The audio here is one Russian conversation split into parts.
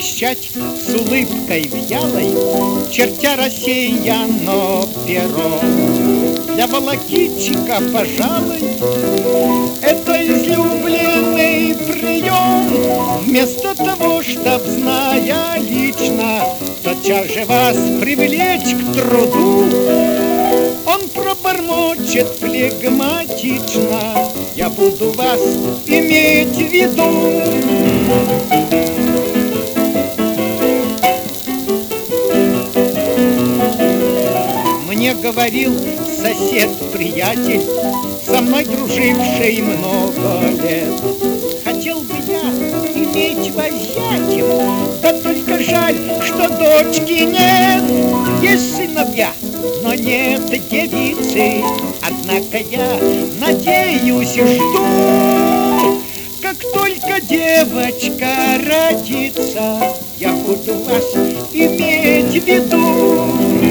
вещать с улыбкой вялой, чертя рассеяно перо. Для волокитчика, пожалуй, это излюбленный прием. Вместо того, чтоб, зная лично, тотчас же вас привлечь к труду, он пробормочет флегматично: я буду вас иметь в виду. Мне говорил сосед-приятель, со мной друживший много лет: хотел бы я иметь вас зятем, да только жаль, что дочки нет. Есть сыновья, но нет девицы, однако я надеюсь и жду. Как только девочка родится, я буду вас иметь в виду.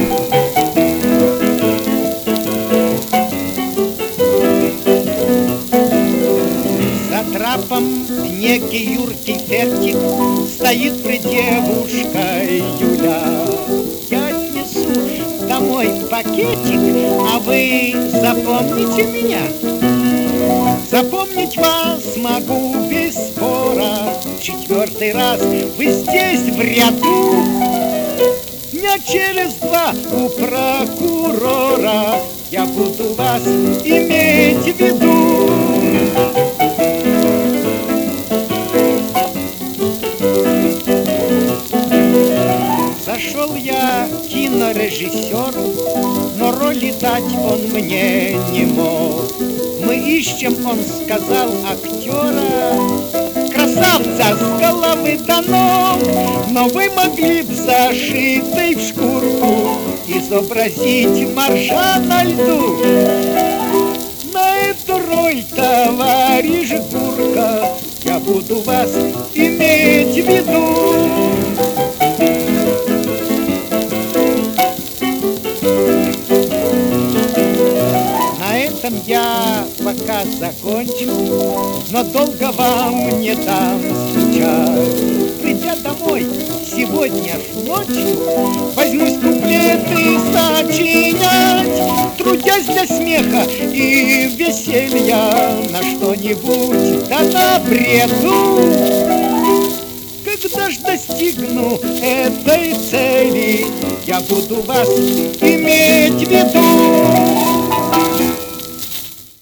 За трапом некий юркий фертик стоит пред девушкой Юля. Я отнесу домой пакетик, а вы запомните меня. Запомнить вас могу без спора. 4-й раз вы здесь в ряду. Дня через 2 у прокурора я буду вас иметь в виду. Зашел я кинорежиссер, но роли дать он мне не мог. Мы ищем, он сказал, актера, красавца с головы до ног. Но вы могли б, зашитый в шкурку, изобразить моржа на льду. На эту роль, товарищ Гурка, я буду вас иметь в виду. Я пока закончу, но долго вам не дам скучать. Придя домой сегодня ж ночью, возьмусь куплеты сочинять, трудясь для смеха и веселья на что-нибудь да на бреду. Когда ж достигну этой цели, я буду вас иметь в виду.